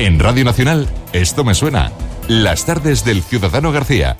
En Radio Nacional, Esto me suena. Las tardes del Ciudadano García.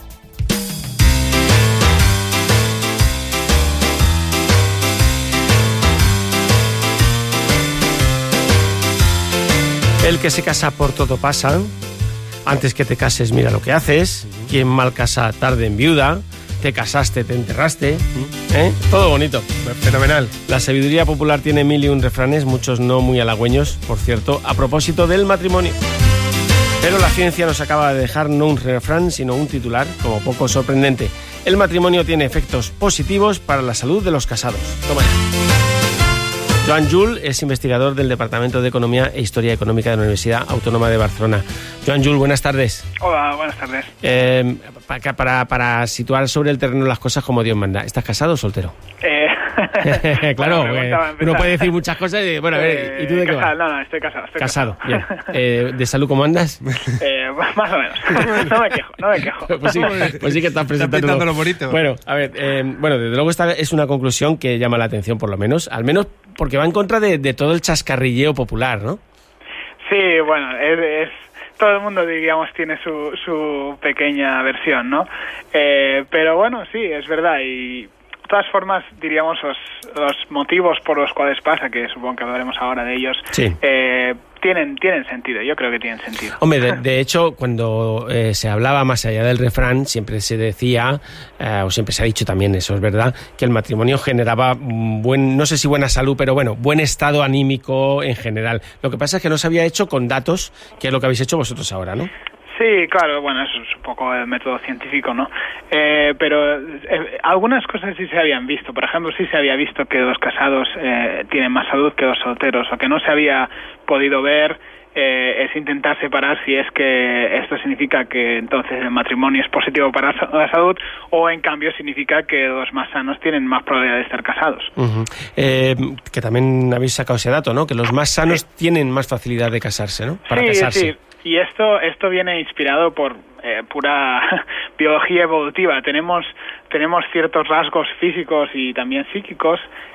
El que se casa por todo pasa. Antes que te cases, mira lo que haces. Quien mal casa, tarde en viuda. Te casaste, te enterraste. Todo bonito. Fenomenal. La sabiduría popular tiene 1001 refranes, muchos no muy halagüeños, por cierto, a propósito del matrimonio. Pero la ciencia nos acaba de dejar no un refrán, sino un titular, como poco sorprendente. El matrimonio tiene efectos positivos para la salud de los casados. Toma ya. Joan Jull es investigador del Departamento de Economía e Historia Económica de la Universidad Autónoma de Barcelona. Joan Jull, buenas tardes. Hola, buenas tardes. Para situar sobre el terreno las cosas como Dios manda, ¿estás casado o soltero? Claro, uno puede decir muchas cosas y, bueno, a ver, ¿y tú de qué vas? No, estoy casado. Casado, bien. ¿De salud cómo andas? Más o menos. No me quejo. Pues sí que estás presentando lo bonito. Bueno, a ver, desde luego esta es una conclusión que llama la atención, por lo menos, al menos porque va en contra de todo el chascarrilleo popular, ¿no? Sí, bueno, es todo el mundo, diríamos, tiene su pequeña versión, ¿no? Pero bueno, sí, es verdad. Y de todas formas, diríamos, los motivos por los cuales pasa, que supongo que hablaremos ahora de ellos, sí. Tienen sentido, yo creo que tienen sentido. Hombre, de hecho, cuando se hablaba más allá del refrán, siempre se decía, o siempre se ha dicho también, eso es verdad, que el matrimonio generaba no sé si buena salud, pero bueno, buen estado anímico en general. Lo que pasa es que no se había hecho con datos, que es lo que habéis hecho vosotros ahora, ¿no? Sí, claro, bueno, eso es un poco el método científico, ¿no? Pero algunas cosas sí se habían visto. Por ejemplo, sí se había visto que los casados tienen más salud que los solteros. Lo que no se había podido ver es intentar separar si es que esto significa que entonces el matrimonio es positivo para la salud o en cambio significa que los más sanos tienen más probabilidad de estar casados. Uh-huh. Que también habéis sacado ese dato, ¿no? Que los más sanos tienen más facilidad de casarse, ¿no? Para casarse. Sí. Y esto viene inspirado por pura biología evolutiva. Tenemos ciertos rasgos físicos y también psíquicos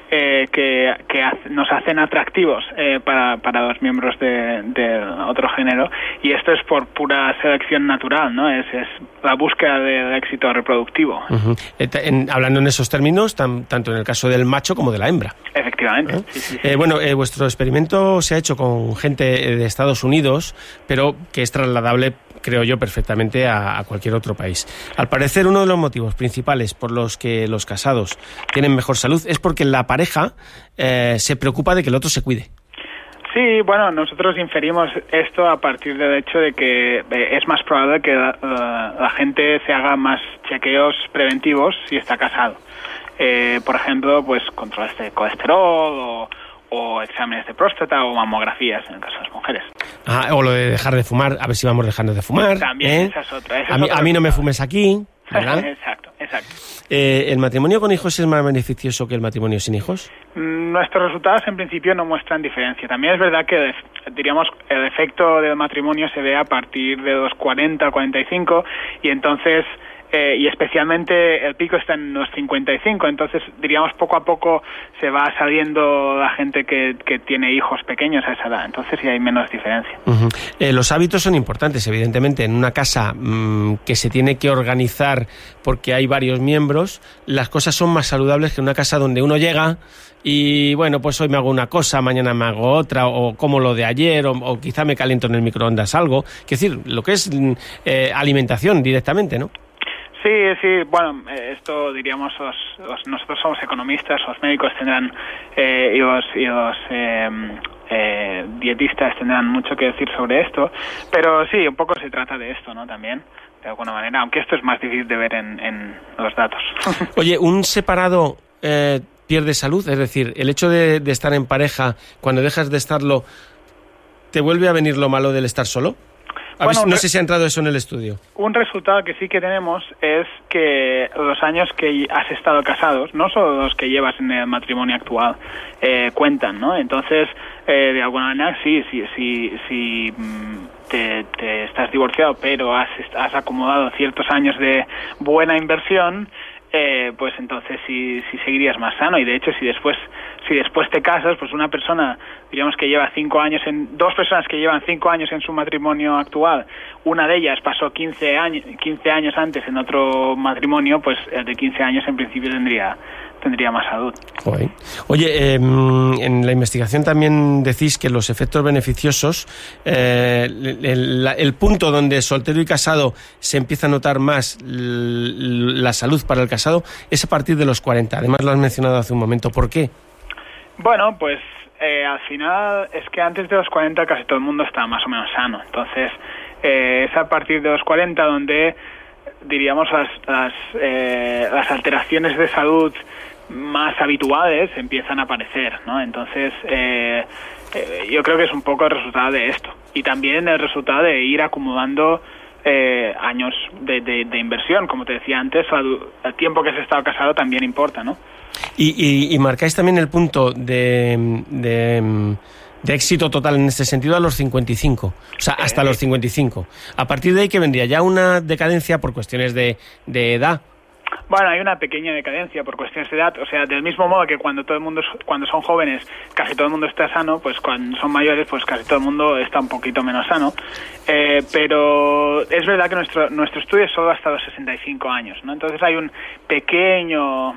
que nos hacen atractivos para los miembros de otro género, y esto es por pura selección natural, ¿no? Es la búsqueda del éxito reproductivo. Uh-huh. Hablando en esos términos, tanto en el caso del macho como de la hembra. Efectivamente. Sí. Vuestro experimento se ha hecho con gente de Estados Unidos, pero que es trasladable, creo yo, perfectamente a cualquier otro país. Al parecer, uno de los motivos principales por los que los casados tienen mejor salud es porque la pareja se preocupa de que el otro se cuide. Sí, bueno, nosotros inferimos esto a partir del hecho de que es más probable que la gente se haga más chequeos preventivos si está casado. Por ejemplo, pues controles de colesterol o exámenes de próstata o mamografías en el caso de las mujeres. O lo de dejar de fumar, a ver si vamos dejando de fumar. También, esa es otra. A mí no me fumes aquí, ¿verdad? Exacto. ¿El matrimonio con hijos es más beneficioso que el matrimonio sin hijos? Nuestros resultados en principio no muestran diferencia. También es verdad que, diríamos, el efecto del matrimonio se ve a partir de los 40 o 45 y entonces... y especialmente el pico está en los 55, entonces diríamos poco a poco se va saliendo la gente que tiene hijos pequeños a esa edad, entonces sí hay menos diferencia. Uh-huh. Los hábitos son importantes, evidentemente. En una casa que se tiene que organizar porque hay varios miembros, las cosas son más saludables que en una casa donde uno llega y bueno, pues hoy me hago una cosa, mañana me hago otra, o como lo de ayer, o quizá me caliento en el microondas algo. Es decir, lo que es alimentación directamente, ¿no? Sí, bueno, esto diríamos, nosotros somos economistas, los médicos tendrán y los dietistas tendrán mucho que decir sobre esto, pero sí, un poco se trata de esto, ¿no? También, de alguna manera, aunque esto es más difícil de ver en los datos. Oye, ¿un separado pierde salud? Es decir, el hecho de estar en pareja, cuando dejas de estarlo, ¿te vuelve a venir lo malo del estar solo? Bueno, no sé si ha entrado eso en el estudio. Un resultado que sí que tenemos es que los años que has estado casados, no solo los que llevas en el matrimonio actual, cuentan, ¿no? Entonces, de alguna manera, sí, te estás divorciado, pero has acumulado ciertos años de buena inversión, pues entonces sí seguirías más sano. Y de hecho, si después te casas, pues una persona, digamos que lleva 5 años dos personas que llevan 5 años en su matrimonio actual, una de ellas pasó 15 años antes en otro matrimonio, pues el de 15 años en principio tendría más salud. Oye, en la investigación también decís que los efectos beneficiosos, el punto donde soltero y casado se empieza a notar más la salud para el casado es a partir de los 40. Además lo has mencionado hace un momento. ¿Por qué? Bueno, pues al final es que antes de los 40 casi todo el mundo está más o menos sano. Entonces es a partir de los 40 donde, diríamos, las alteraciones de salud más habituales empiezan a aparecer, ¿no? Entonces yo creo que es un poco el resultado de esto, y también el resultado de ir acumulando años de inversión. Como te decía antes, el tiempo que has estado casado también importa, ¿no? Y marcáis también el punto de éxito total en este sentido a los 55, o sea, hasta los 55. A partir de ahí, ¿qué vendría? ¿Ya una decadencia por cuestiones de edad? Bueno, hay una pequeña decadencia por cuestiones de edad. O sea, del mismo modo que cuando son jóvenes casi todo el mundo está sano, pues cuando son mayores pues casi todo el mundo está un poquito menos sano. Pero es verdad que nuestro estudio es solo hasta los 65 años, ¿no? Entonces hay un pequeño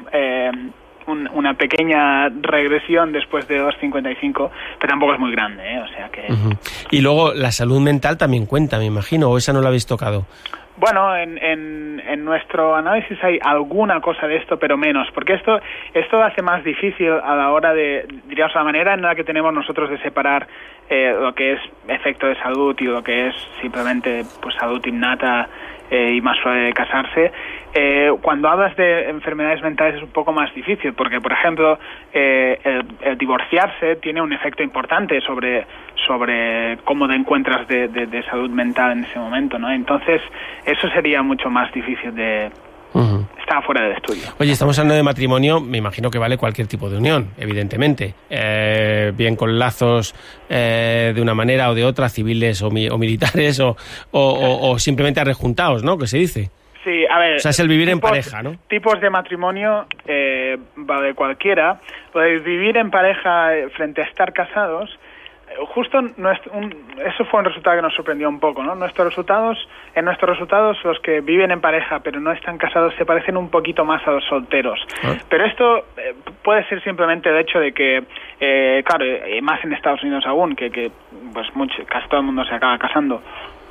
una pequeña regresión después de los 55, pero tampoco es muy grande, ¿eh? O sea que... Y luego la salud mental también cuenta, me imagino, ¿o esa no la habéis tocado? Bueno, en nuestro análisis hay alguna cosa de esto, pero menos, porque esto hace más difícil a la hora de, diríamos, la manera en la que tenemos nosotros de separar lo que es efecto de salud y lo que es simplemente pues salud innata y más suave de casarse. Cuando hablas de enfermedades mentales es un poco más difícil, porque, por ejemplo, el divorciarse tiene un efecto importante sobre cómo te encuentras de salud mental en ese momento, ¿no? Entonces, eso sería mucho más difícil de... Está fuera del estudio. Oye, estamos hablando de matrimonio, me imagino que vale cualquier tipo de unión, evidentemente. Bien con lazos de una manera o de otra, civiles o militares, o simplemente arrejuntados, ¿no? Que se dice. Sí, a ver... O sea, es el vivir en pareja, ¿no? Tipos de matrimonio vale cualquiera. Lo de vivir en pareja frente a estar casados... Justo eso fue un resultado que nos sorprendió un poco, ¿no? En nuestros resultados los que viven en pareja pero no están casados se parecen un poquito más a los solteros. Pero esto puede ser simplemente el hecho de que, claro, más en Estados Unidos aún, que pues casi todo el mundo se acaba casando.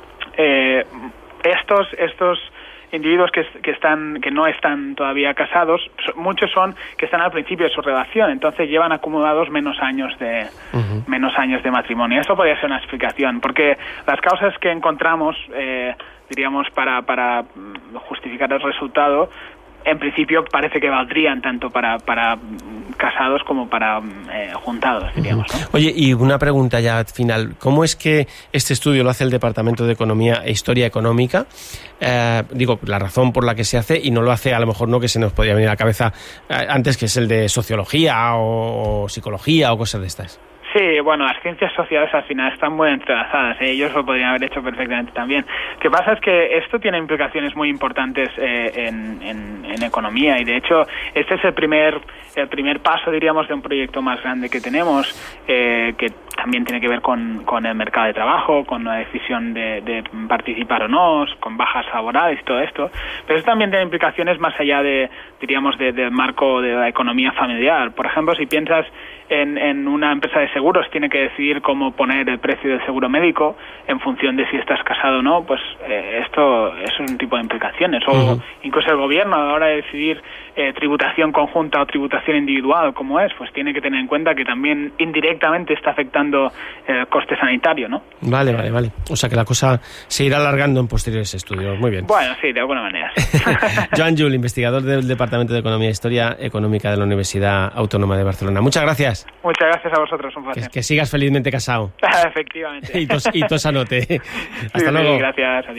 Estos individuos que no están todavía casados, muchos son que están al principio de su relación, entonces llevan acumulados menos años de matrimonio. Eso podría ser una explicación, porque las causas que encontramos, diríamos, para justificar el resultado, en principio parece que valdrían tanto para casados como para juntados, diríamos, ¿no? Oye, y una pregunta ya final. ¿Cómo es que este estudio lo hace el Departamento de Economía e Historia Económica? La razón por la que se hace, y no lo hace, a lo mejor no, que se nos podría venir a la cabeza antes, que es el de sociología o psicología o cosas de estas. Sí, bueno, las ciencias sociales al final están muy entrelazadas, ellos lo podrían haber hecho perfectamente también. Lo que pasa es que esto tiene implicaciones muy importantes en economía, y de hecho este es el primer paso, diríamos, de un proyecto más grande que tenemos, que también tiene que ver con el mercado de trabajo, con la decisión de participar o no, con bajas laborales y todo esto, pero eso también tiene implicaciones más allá diríamos, del marco de la economía familiar. Por ejemplo, si piensas en una empresa de seguros, tiene que decidir cómo poner el precio del seguro médico en función de si estás casado o no, pues esto es un tipo de implicaciones. O incluso el gobierno, a la hora de decidir tributación conjunta o tributación individual, como es, pues tiene que tener en cuenta que también indirectamente está afectando el coste sanitario, ¿no? Vale. O sea que la cosa se irá alargando en posteriores estudios. Muy bien. Bueno, sí, de alguna manera. Joan Llull, investigador del Departamento de Economía e Historia Económica de la Universidad Autónoma de Barcelona. Muchas gracias. Muchas gracias a vosotros, un placer. Que sigas felizmente casado. Efectivamente. y tosanote. Hasta luego. Sí, gracias. Adiós.